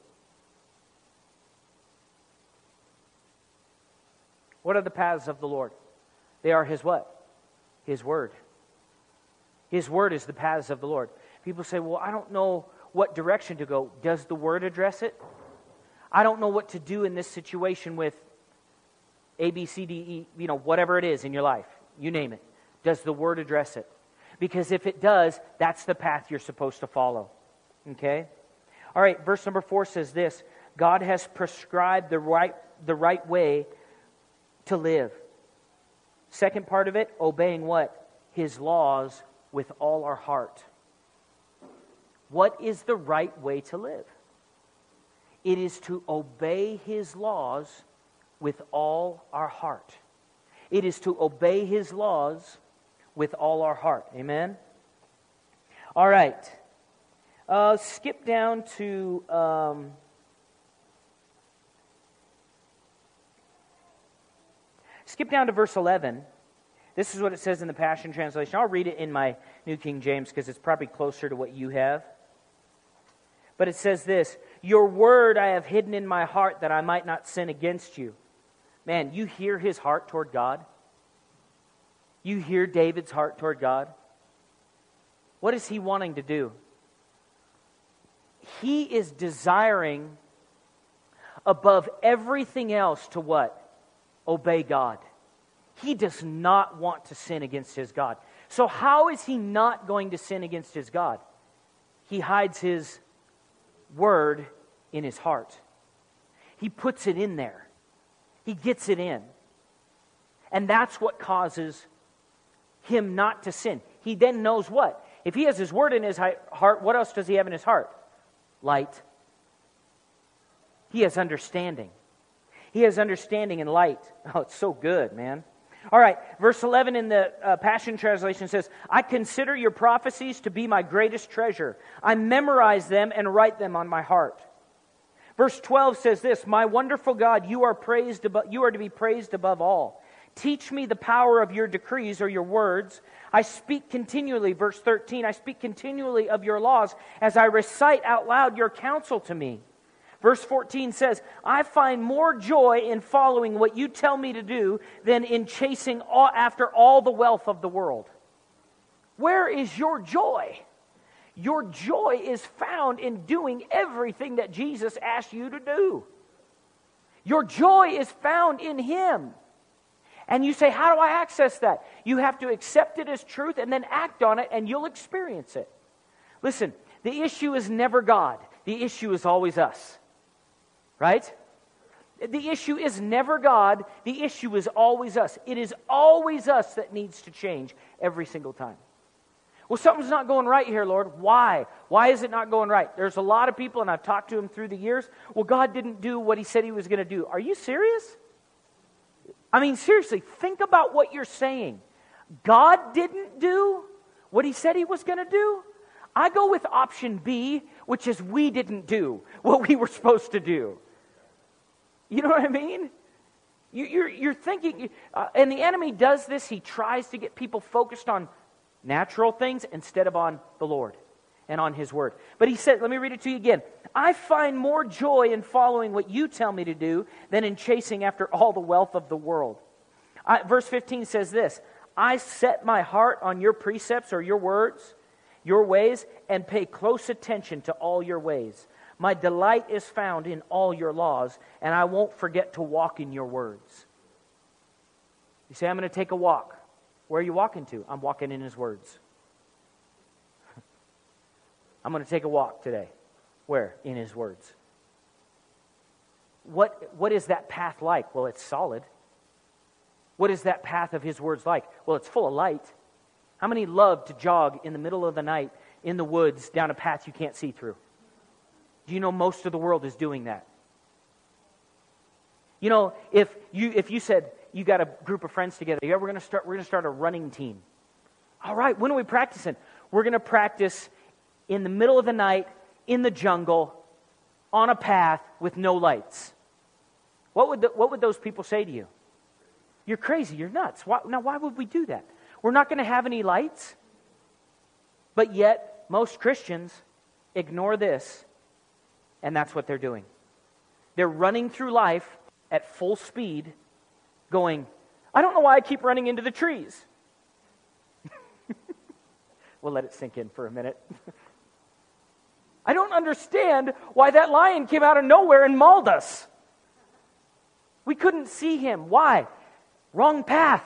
What are the paths of the Lord? They are His what? His Word. His Word is the paths of the Lord. People say, "Well, I don't know what direction to go." Does the Word address it? I don't know what to do in this situation with A, B, C, D, E, whatever it is in your life. You name it. Does the Word address it? Because if it does, that's the path you're supposed to follow. Okay? All right, verse number 4 says this. God has prescribed the right way to live. Second part of it, obeying what? His laws with all our heart. What is the right way to live? It is to obey His laws with all our heart. It is to obey His laws with all our heart. Amen? All right. Skip down to... Skip down to verse 11. This is what it says in the Passion Translation. I'll read it in my New King James because it's probably closer to what you have. But it says this, "Your word I have hidden in my heart that I might not sin against you." Man, you hear his heart toward God? You hear David's heart toward God? What is he wanting to do? He is desiring above everything else to what? Obey God. He does not want to sin against his God. So how is he not going to sin against his God? He hides his word in his heart. He puts it in there. He gets it in. And that's what causes him not to sin. He then knows what? If he has his word in his heart, what else does he have in his heart? Light. He has understanding. He has understanding and light. Oh, it's so good, man. All right, verse 11 in the Passion Translation says, I consider your prophecies to be my greatest treasure. I memorize them and write them on my heart. Verse 12 says this, my wonderful God, you are to be praised above all. Teach me the power of your decrees or your words. I speak continually, verse 13, I speak continually of your laws as I recite out loud your counsel to me. Verse 14 says, I find more joy in following what you tell me to do than in chasing after all the wealth of the world. Where is your joy? Your joy is found in doing everything that Jesus asked you to do. Your joy is found in Him. And you say, how do I access that? You have to accept it as truth and then act on it and you'll experience it. Listen, the issue is never God. The issue is always us. Right? The issue is never God. The issue is always us. It is always us that needs to change every single time. Well, something's not going right here, Lord. Why? Why is it not going right? There's a lot of people, and I've talked to them through the years, well, God didn't do what He said He was going to do. Are you serious? I mean, seriously, think about what you're saying. God didn't do what He said He was going to do? I go with option B, which is we didn't do what we were supposed to do. You know what I mean? You're thinking, and the enemy does this. He tries to get people focused on natural things instead of on the Lord and on His Word. But He said, let me read it to you again. I find more joy in following what you tell me to do than in chasing after all the wealth of the world. Verse 15 says this, I set my heart on your precepts or your words, your ways, and pay close attention to all your ways. My delight is found in all your laws, and I won't forget to walk in your words. You say, I'm going to take a walk. Where are you walking to? I'm walking in His words. I'm going to take a walk today. Where? In His words. What is that path like? Well, it's solid. What is that path of His words like? Well, it's full of light. How many love to jog in the middle of the night in the woods down a path you can't see through? Do you know most of the world is doing that? You know, if you said you got a group of friends together, yeah, we're going to start a running team. All right, when are we practicing? We're going to practice in the middle of the night in the jungle on a path with no lights. What would those people say to you? You're crazy. You're nuts. Why would we do that? We're not going to have any lights. But yet, most Christians ignore this, and that's what they're doing. They're running through life at full speed, going, I don't know why I keep running into the trees. We'll let it sink in for a minute. I don't understand why that lion came out of nowhere and mauled us. We couldn't see him. Why? Wrong path.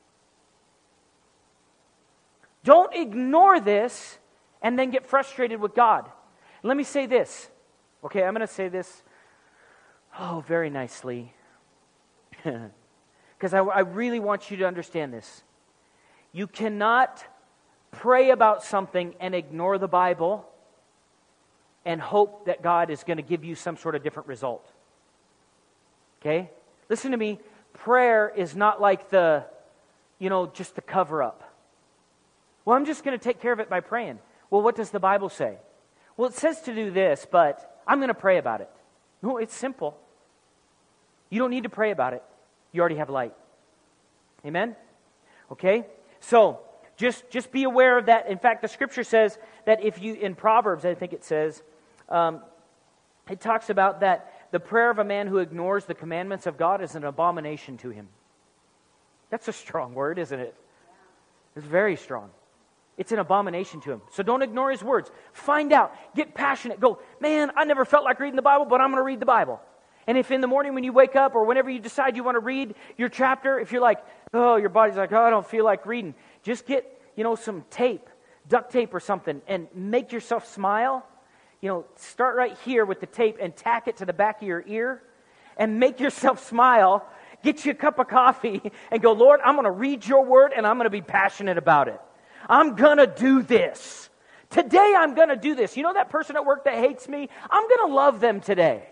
Don't ignore this and then get frustrated with God. Let me say this. Okay, I'm going to say this, very nicely. Because I really want you to understand this. You cannot pray about something and ignore the Bible and hope that God is going to give you some sort of different result. Okay? Listen to me. Prayer is not like just the cover-up. Well, I'm just going to take care of it by praying. Well, what does the Bible say? Well, it says to do this, but I'm going to pray about it. No, it's simple. You don't need to pray about it. You already have light. Amen? Okay? So, just be aware of that. In fact, the Scripture says that in Proverbs, I think it says, it talks about that the prayer of a man who ignores the commandments of God is an abomination to him. That's a strong word, isn't it? It's very strong. It's an abomination to him. So don't ignore His words. Find out. Get passionate. Go, man, I never felt like reading the Bible, but I'm going to read the Bible. And if in the morning when you wake up or whenever you decide you want to read your chapter, if you're like, your body's like, I don't feel like reading, just get some tape, duct tape or something, and make yourself smile. Start right here with the tape and tack it to the back of your ear and make yourself smile. Get you a cup of coffee and go, Lord, I'm going to read your word and I'm going to be passionate about it. I'm going to do this. Today I'm going to do this. You know that person at work that hates me? I'm going to love them today.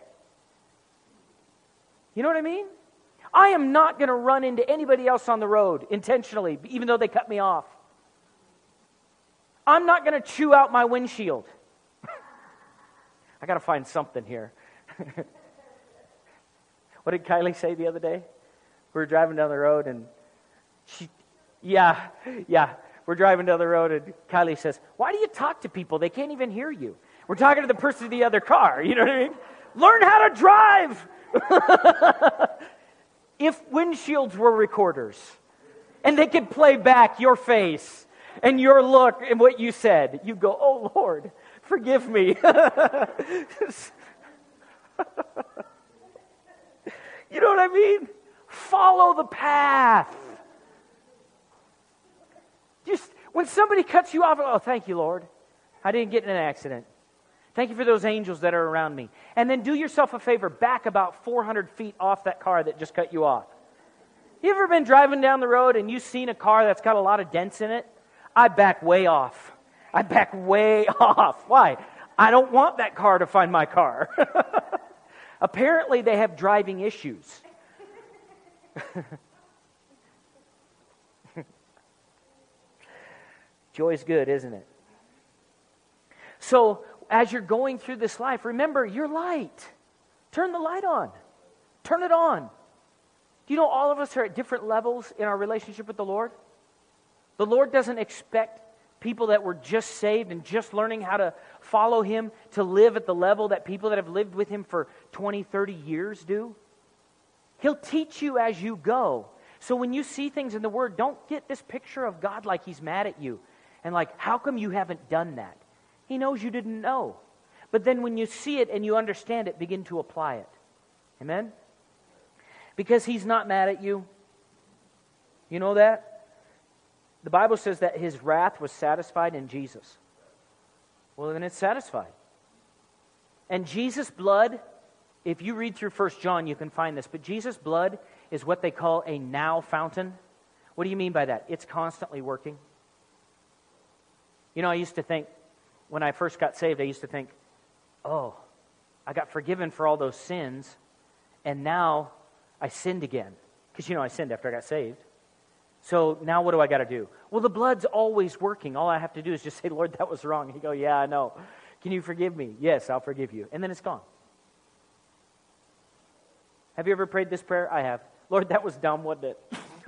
You know what I mean? I am not going to run into anybody else on the road intentionally, even though they cut me off. I'm not going to chew out my windshield. I got to find something here. What did Kylie say the other day? We were driving down the road and we're driving down the road and Kylie says, why do you talk to people? They can't even hear you. We're talking to the person in the other car. You know what I mean? Learn how to drive. If windshields were recorders and they could play back your face and your look and what you said, you'd go, oh Lord, forgive me. You know what I mean? Follow the path. Just when somebody cuts you off, oh, thank you, Lord. I didn't get in an accident. Thank you for those angels that are around me. And then do yourself a favor, back about 400 feet off that car that just cut you off. You ever been driving down the road and you've seen a car that's got a lot of dents in it? I back way off. Why? I don't want that car to find my car. Apparently they have driving issues. Joy's good, isn't it? So, as you're going through this life, remember, you're light. Turn the light on. Turn it on. Do you know all of us are at different levels in our relationship with the Lord? The Lord doesn't expect people that were just saved and just learning how to follow Him to live at the level that people that have lived with Him for 20, 30 years do. He'll teach you as you go. So when you see things in the Word, don't get this picture of God like He's mad at you. And like, how come you haven't done that? He knows you didn't know. But then when you see it and you understand it, begin to apply it. Amen? Because He's not mad at you. You know that? The Bible says that His wrath was satisfied in Jesus. Well, then it's satisfied. And Jesus' blood, if you read through 1 John, you can find this. But Jesus' blood is what they call a now fountain. What do you mean by that? It's constantly working. You know, I used to think, when I first got saved, I used to think, oh, I got forgiven for all those sins, and now I sinned again. Because, I sinned after I got saved. So now what do I got to do? Well, the blood's always working. All I have to do is just say, Lord, that was wrong. He'd go, yeah, I know. Can you forgive me? Yes, I'll forgive you. And then it's gone. Have you ever prayed this prayer? I have. Lord, that was dumb, wasn't it?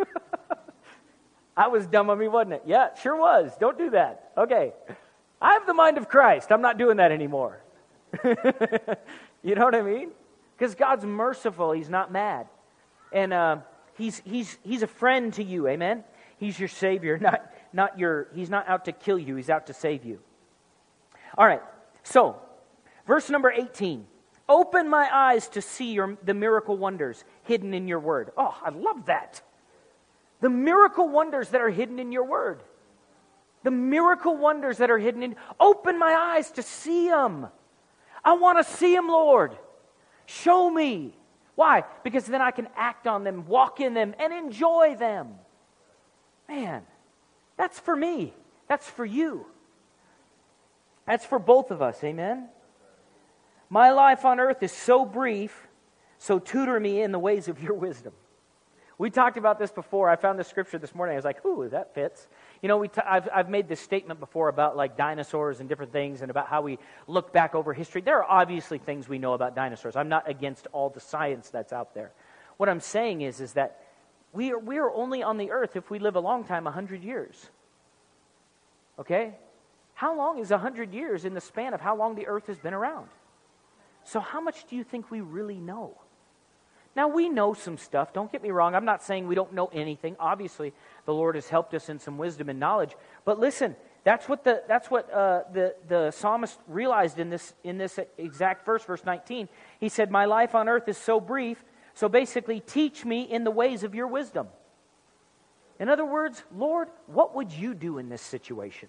I was dumb of me, wasn't it? Yeah, it sure was. Don't do that. Okay. I have the mind of Christ. I'm not doing that anymore. You know what I mean? Because God's merciful. He's not mad. And He's a friend to you. Amen? He's your Savior. He's not out to kill you. He's out to save you. All right. So, verse number 18. Open my eyes to see the miracle wonders hidden in your word. Oh, I love that. The miracle wonders that are hidden in your word. The miracle wonders that are hidden in... Open my eyes to see them. I want to see them, Lord. Show me. Why? Because then I can act on them, walk in them, and enjoy them. Man, that's for me. That's for you. That's for both of us. Amen? My life on earth is so brief, so tutor me in the ways of your wisdom. We talked about this before. I found this scripture this morning. I was like, ooh, that fits. I've made this statement before about like dinosaurs and different things and about how we look back over history. There are obviously things we know about dinosaurs. I'm not against all the science that's out there. What I'm saying is that we are only on the earth if we live a long time, 100 years. Okay? How long is 100 years in the span of how long the earth has been around? So how much do you think we really know? Now, we know some stuff. Don't get me wrong. I'm not saying we don't know anything. Obviously, the Lord has helped us in some wisdom and knowledge. But listen, that's what the psalmist realized in this exact verse, verse 19. He said, my life on earth is so brief, so basically teach me in the ways of your wisdom. In other words, Lord, what would you do in this situation?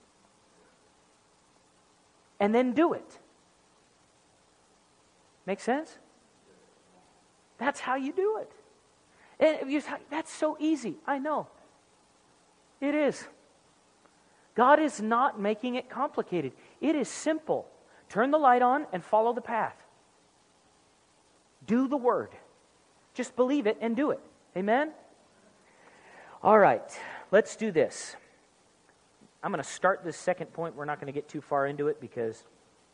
And then do it. Make sense? That's how you do it. And that's so easy. I know. It is. God is not making it complicated. It is simple. Turn the light on and follow the path. Do the Word. Just believe it and do it. Amen? All right. Let's do this. I'm going to start this second point. We're not going to get too far into it because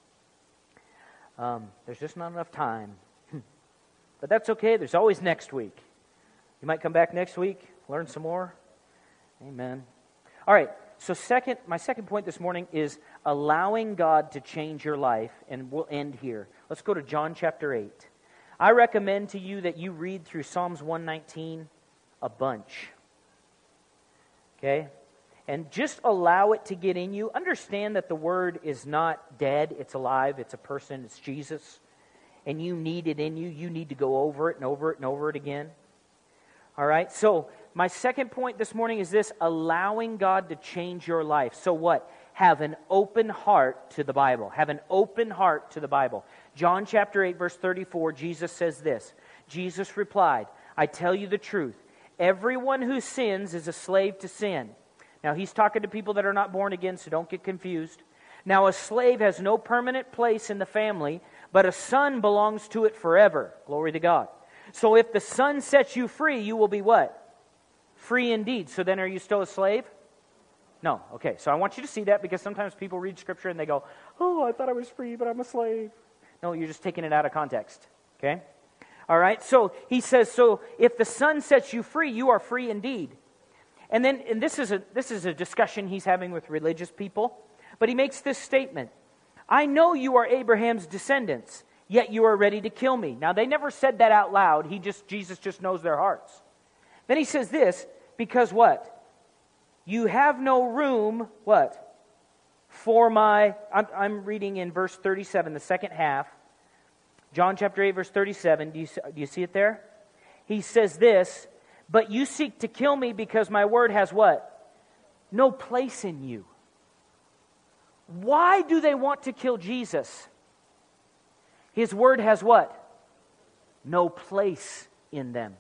there's just not enough time. But that's okay. There's always next week. You might come back next week, learn some more. Amen. All right. So my second point this morning is allowing God to change your life, and we'll end here. Let's go to John chapter 8. I recommend to you that you read through Psalms 119 a bunch. Okay? And just allow it to get in you. Understand that the Word is not dead. It's alive. It's a person. It's Jesus. And you need it in you. You need to go over it and over it and over it again. All right? So my second point this morning is this: allowing God to change your life. So what? Have an open heart to the Bible. Have an open heart to the Bible. John chapter 8, verse 34, Jesus says this. Jesus replied, I tell you the truth. Everyone who sins is a slave to sin. Now, he's talking to people that are not born again, so don't get confused. Now, a slave has no permanent place in the family, but a son belongs to it forever. Glory to God. So if the Son sets you free, you will be what? Free indeed. So then are you still a slave? No. Okay, so I want you to see that, because sometimes people read Scripture and they go, oh, I thought I was free, but I'm a slave. No, you're just taking it out of context. Okay? All right, so he says, so if the Son sets you free, you are free indeed. And this is a discussion he's having with religious people, but he makes this statement. I know you are Abraham's descendants, yet you are ready to kill me. Now, they never said that out loud. Jesus just knows their hearts. Then he says this, because what? You have no room, what? For my, I'm reading in verse 37, the second half. John chapter 8, verse 37. Do you see it there? He says this, but you seek to kill me because my word has what? No place in you. Why do they want to kill Jesus? His word has what? No place in them.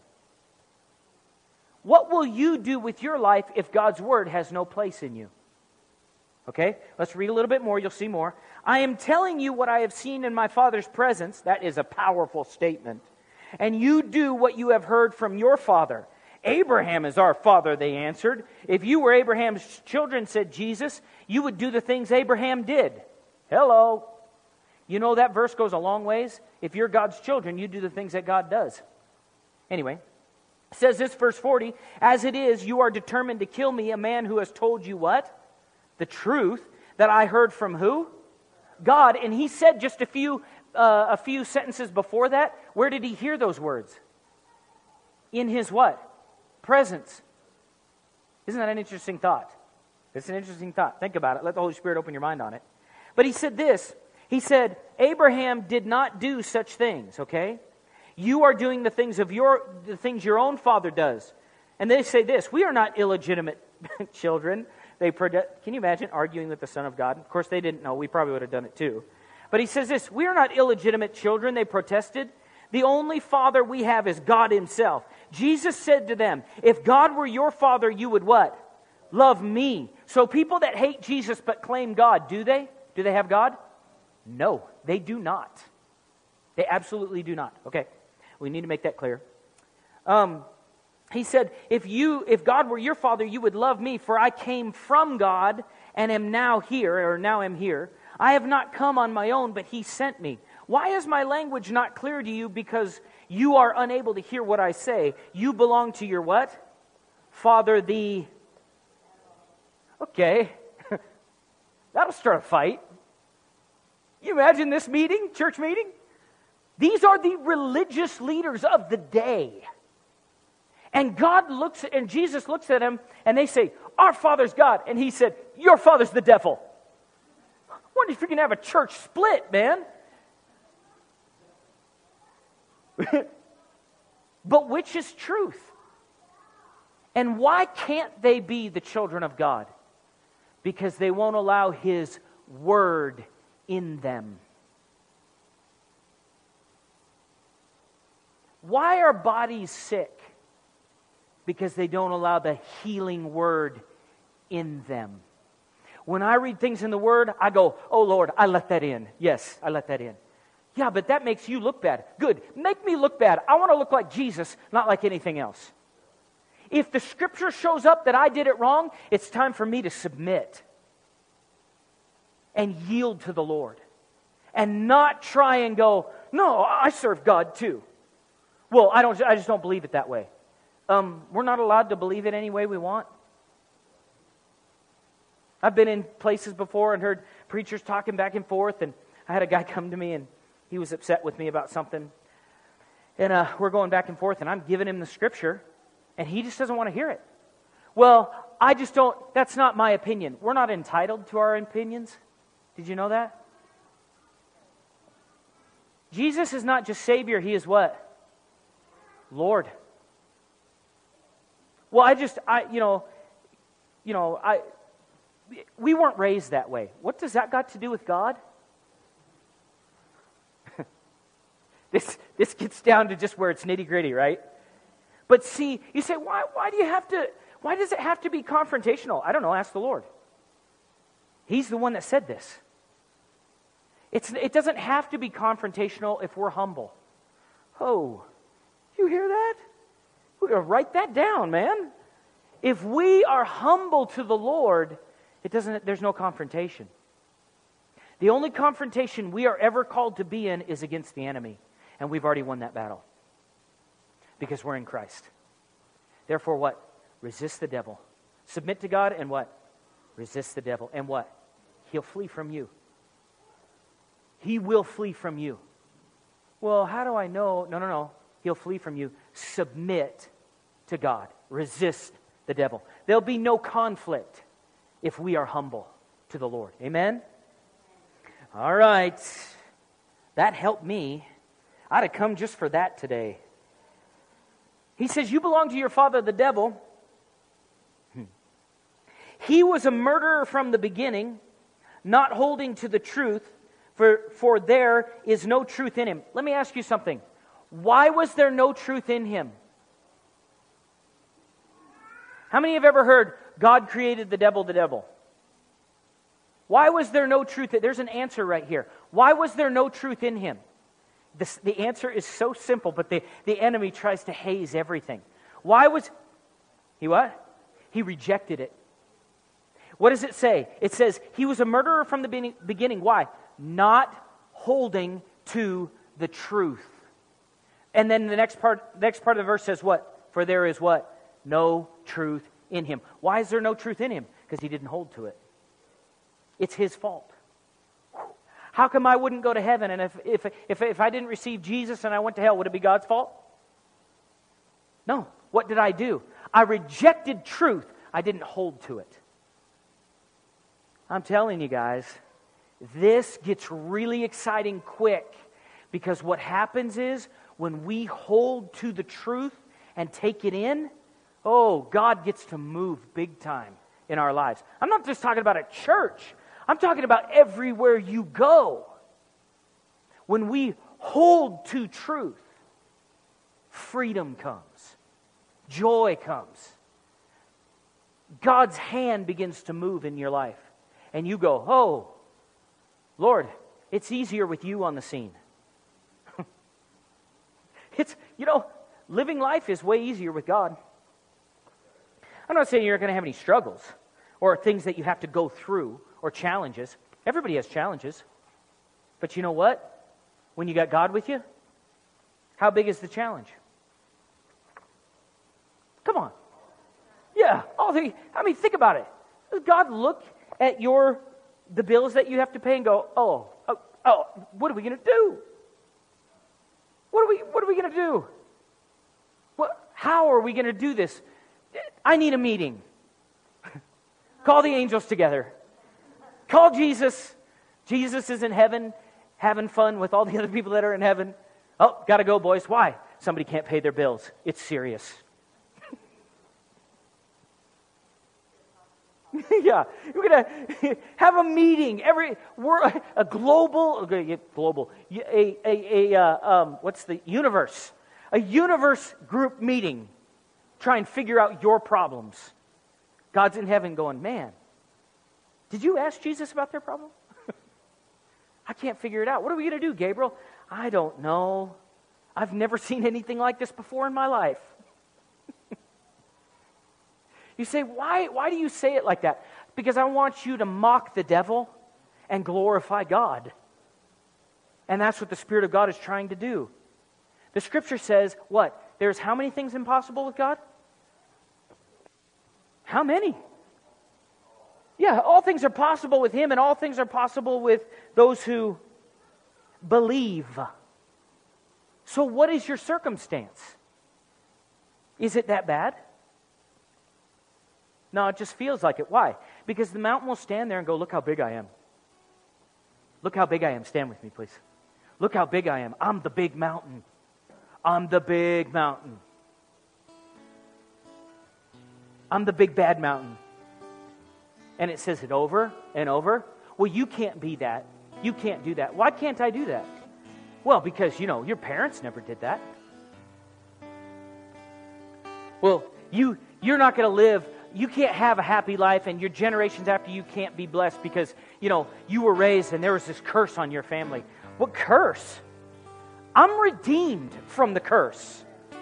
What will you do with your life if God's word has no place in you? Okay, let's read a little bit more. You'll see more. I am telling you what I have seen in my Father's presence. That is a powerful statement. And you do what you have heard from your father. Abraham is our father, they answered. If you were Abraham's children, said Jesus, you would do the things Abraham did. Hello. You know that verse goes a long ways. If you're God's children, you do the things that God does. Anyway, it says this, verse 40, as it is, you are determined to kill me, a man who has told you what? The truth that I heard from who? God. And he said just a few sentences before that, where did he hear those words? In his what? Presence. Isn't that an interesting thought? It's an interesting thought. Think about it. Let the Holy Spirit open your mind on it. But he said this. He said, Abraham did not do such things, okay? You are doing the things your own father does. And they say this, we are not illegitimate children. Can you imagine arguing with the Son of God? Of course, they didn't know. We probably would have done it too. But he says this, we are not illegitimate children, they protested. The only father we have is God himself. Jesus said to them, if God were your father, you would what? Love me. So people that hate Jesus but claim God, do they? Do they have God? No, they do not. They absolutely do not. Okay, we need to make that clear. He said, if God were your father, you would love me, for I came from God and am now here, or now am here. I have not come on my own, but he sent me. Why is my language not clear to you? Because you are unable to hear what I say. You belong to your what? Father, the... Okay. That'll start a fight. You imagine this meeting, church meeting? These are the religious leaders of the day. And Jesus looks at him, and they say, our Father's God. And he said, your father's the devil. I wonder if you're going to have a church split, man. But which is truth? And why can't they be the children of God? Because they won't allow His Word in them. Why are bodies sick? Because they don't allow the healing Word in them. When I read things in the Word, I go, oh Lord, I let that in. Yes, I let that in. Yeah, but that makes you look bad. Good. Make me look bad. I want to look like Jesus, not like anything else. If the Scripture shows up that I did it wrong, it's time for me to submit and yield to the Lord. And not try and go, no, I serve God too. Well, I just don't believe it that way. We're not allowed to believe it any way we want. I've been in places before and heard preachers talking back and forth, and I had a guy come to me and he was upset with me about something. And we're going back and forth, and I'm giving him the Scripture, and he just doesn't want to hear it. Well, I just don't, that's not my opinion. We're not entitled to our opinions. Did you know that? Jesus is not just Savior, He is what? Lord. Well, we weren't raised that way. What does that got to do with God? This gets down to just where it's nitty-gritty, right? But see, you say, why does it have to be confrontational? I don't know, ask the Lord. He's the one that said this. It doesn't have to be confrontational if we're humble. Oh, you hear that? We're going to write that down, man. If we are humble to the Lord, there's no confrontation. The only confrontation we are ever called to be in is against the enemy. And we've already won that battle. Because we're in Christ. Therefore what? Resist the devil. Submit to God and what? Resist the devil. And what? He'll flee from you. He will flee from you. Well, how do I know? No. He'll flee from you. Submit to God. Resist the devil. There'll be no conflict if we are humble to the Lord. Amen? All right. That helped me. I'd have come just for that today. He says, you belong to your father, the devil. He was a murderer from the beginning, not holding to the truth, for there is no truth in him. Let me ask you something. Why was there no truth in him? How many have ever heard God created the devil? Why was there no truth? There's an answer right here. Why was there no truth in him? The answer is so simple, but the enemy tries to haze everything. Why was he what? He rejected it. What does it say? It says he was a murderer from the beginning. Why? Not holding to the truth. And then the next part of the verse says what? For there is what? No truth in him. Why is there no truth in him? Because he didn't hold to it. It's his fault. How come I wouldn't go to heaven? And if I didn't receive Jesus and I went to hell, would it be God's fault? No. What did I do? I rejected truth. I didn't hold to it. I'm telling you guys, this gets really exciting quick, because what happens is when we hold to the truth and take it in, God gets to move big time in our lives. I'm not just talking about a church. I'm talking about everywhere you go. When we hold to truth, freedom comes. Joy comes. God's hand begins to move in your life. And you go, oh, Lord, it's easier with you on the scene. Living life is way easier with God. I'm not saying you're not going to have any struggles or things that you have to go through or challenges. Everybody has challenges. But you know what? When you got God with you, how big is the challenge? Come on. Yeah. Think about it. Does God look at the bills that you have to pay and go, oh, what are we going to do? What are we going to do? How are we going to do this? I need a meeting. Call the angels together. Call Jesus. Jesus is in heaven having fun with all the other people that are in heaven. Oh, gotta go, boys. Why? Somebody can't pay their bills. It's serious. Yeah, we're going to have a meeting. A global, what's the universe? A universe group meeting. Try and figure out your problems. God's in heaven going, man, did you ask Jesus about their problem? I can't figure it out. What are we going to do, Gabriel? I don't know. I've never seen anything like this before in my life. You say, why do you say it like that? Because I want you to mock the devil and glorify God. And that's what the Spirit of God is trying to do. The Scripture says, what? There's how many things impossible with God? How many? Yeah, all things are possible with Him, and all things are possible with those who believe. So what is your circumstance? Is it that bad? No, it just feels like it. Why? Because the mountain will stand there and go, look how big I am. Look how big I am. Stand with me, please. Look how big I am. I'm the big mountain. I'm the big mountain. I'm the big bad mountain. And it says it over and over. Well, you can't be that. You can't do that. Why can't I do that? Well, because, your parents never did that. Well, you're not going to live, you can't have a happy life, and your generations after you can't be blessed because, you were raised and there was this curse on your family. What curse? I'm redeemed from the curse.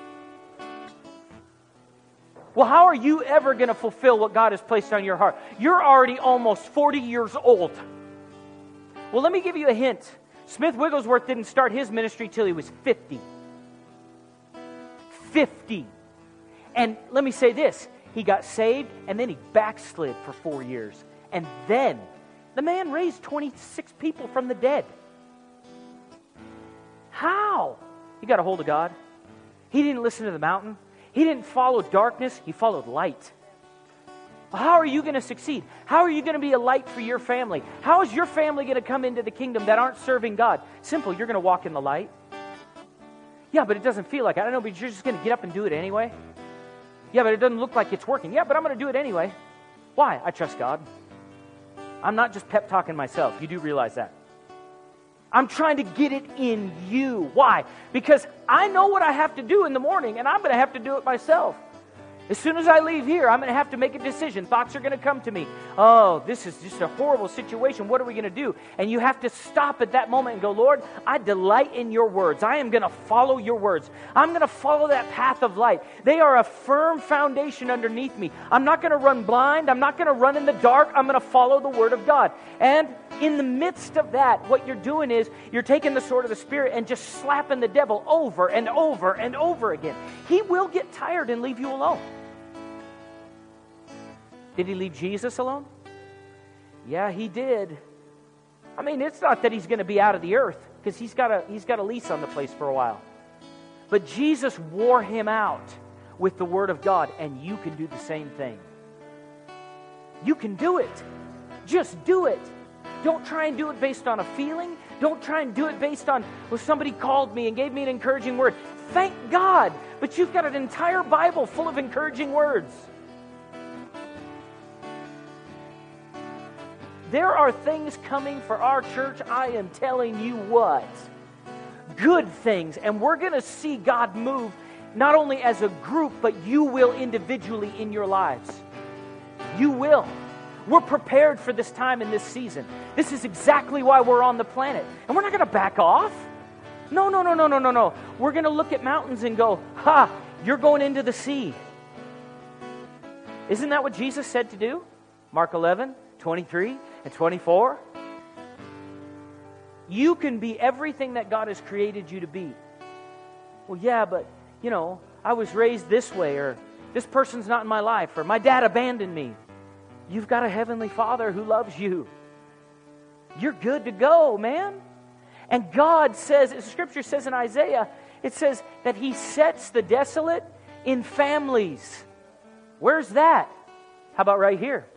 Well, how are you ever going to fulfill what God has placed on your heart? You're already almost 40 years old. Well, let me give you a hint. Smith Wigglesworth didn't start his ministry till he was 50. 50. And let me say this. He got saved, and then he backslid for 4 years. And then the man raised 26 people from the dead. How? He got a hold of God. He didn't listen to the mountain. He didn't follow darkness. He followed light. How are you going to succeed? How are you going to be a light for your family? How is your family going to come into the kingdom that aren't serving God? Simple, you're going to walk in the light. Yeah, but it doesn't feel like it. I don't know, but you're just going to get up and do it anyway. Yeah, but it doesn't look like it's working. Yeah, but I'm going to do it anyway. Why? I trust God. I'm not just pep talking myself. You do realize that. I'm trying to get it in you. Why? Because I know what I have to do in the morning, and I'm going to have to do it myself. As soon as I leave here, I'm going to have to make a decision. Thoughts are going to come to me. Oh, this is just a horrible situation. What are we going to do? And you have to stop at that moment and go, Lord, I delight in your words. I am going to follow your words. I'm going to follow that path of light. They are a firm foundation underneath me. I'm not going to run blind. I'm not going to run in the dark. I'm going to follow the word of God. And in the midst of that, what you're doing is you're taking the sword of the Spirit and just slapping the devil over and over and over again. He will get tired and leave you alone. Did he leave Jesus alone? Yeah, he did. I mean, it's not that he's going to be out of the earth, because he's got a lease on the place for a while. But Jesus wore him out with the Word of God, and you can do the same thing. You can do it. Just do it. Don't try and do it based on a feeling. Don't try and do it based on, well, somebody called me and gave me an encouraging word. Thank God, but you've got an entire Bible full of encouraging words. There are things coming for our church, I am telling you what. Good things. And we're going to see God move not only as a group, but you will individually in your lives. You will. We're prepared for this time and this season. This is exactly why we're on the planet. And we're not going to back off. No. We're going to look at mountains and go, ha, you're going into the sea. Isn't that what Jesus said to do? Mark 11:23 and 24. You can be everything that God has created you to be. Well, yeah, but, I was raised this way, or this person's not in my life, or my dad abandoned me. You've got a heavenly Father who loves you. You're good to go, man. And God says, as Scripture says in Isaiah, it says that He sets the desolate in families. Where's that? How about right here?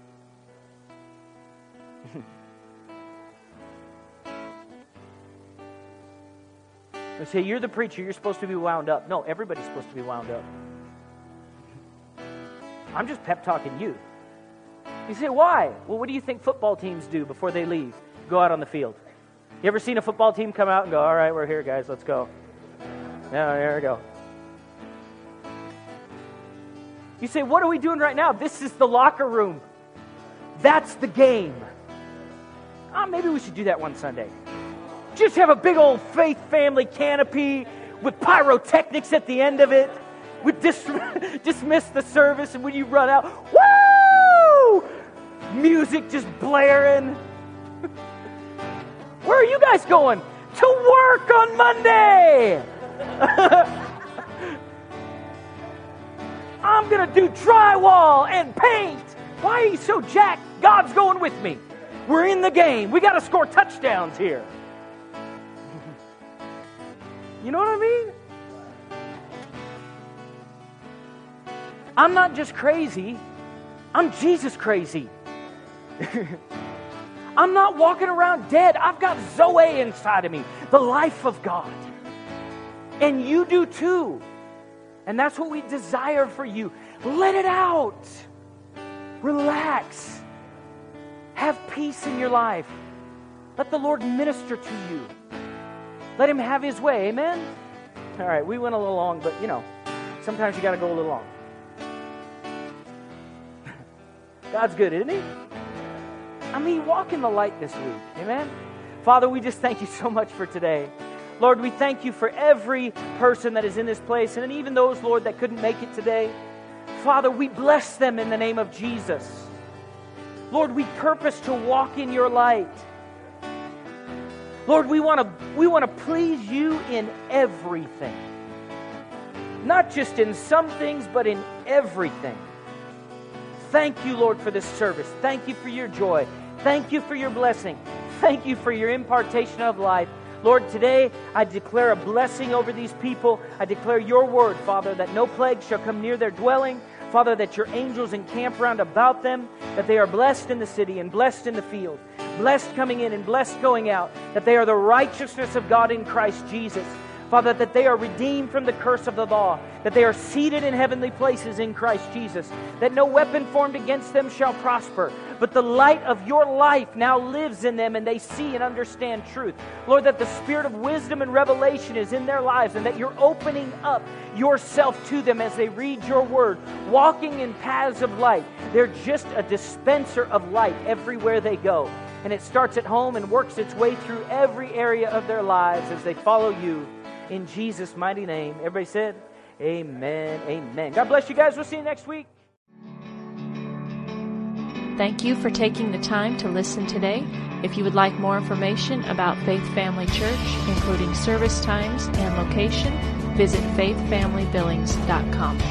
You say, you're the preacher, you're supposed to be wound up. No, everybody's supposed to be wound up. I'm just pep talking you. You say, why? Well, what do you think football teams do before they leave? Go out on the field. You ever seen a football team come out and go, all right, we're here, guys, let's go. Yeah, there we go. You say, what are we doing right now? This is the locker room. That's the game. Maybe we should do that one Sunday. Just have a big old Faith Family canopy with pyrotechnics at the end of it. We dismiss the service, and when you run out, woo! Music just blaring. Where are you guys going? To work on Monday. I'm going to do drywall and paint. Why are you so jacked? God's going with me. We're in the game. We got to score touchdowns here. You know what I mean? I'm not just crazy. I'm Jesus crazy. I'm not walking around dead. I've got Zoe inside of me, the life of God. And you do too. And that's what we desire for you. Let it out. Relax. Have peace in your life. Let the Lord minister to you. Let Him have His way. Amen? All right, we went a little long, but sometimes you got to go a little long. God's good, isn't He? Walk in the light this week. Amen? Father, we just thank You so much for today. Lord, we thank You for every person that is in this place, and even those, Lord, that couldn't make it today. Father, we bless them in the name of Jesus. Lord, we purpose to walk in Your light. Lord, we want to please You in everything. Not just in some things, but in everything. Thank You, Lord, for this service. Thank You for Your joy. Thank You for Your blessing. Thank You for Your impartation of life. Lord, today I declare a blessing over these people. I declare Your word, Father, that no plague shall come near their dwelling. Father, that Your angels encamp round about them, that they are blessed in the city and blessed in the field, blessed coming in and blessed going out, that they are the righteousness of God in Christ Jesus. Father, that they are redeemed from the curse of the law, that they are seated in heavenly places in Christ Jesus, that no weapon formed against them shall prosper, but the light of Your life now lives in them and they see and understand truth. Lord, that the spirit of wisdom and revelation is in their lives and that You're opening up Yourself to them as they read Your word, walking in paths of light. They're just a dispenser of light everywhere they go. And it starts at home and works its way through every area of their lives as they follow You. In Jesus' mighty name. Everybody said, amen, amen. God bless you guys. We'll see you next week. Thank you for taking the time to listen today. If you would like more information about Faith Family Church, including service times and location, visit faithfamilybillings.com.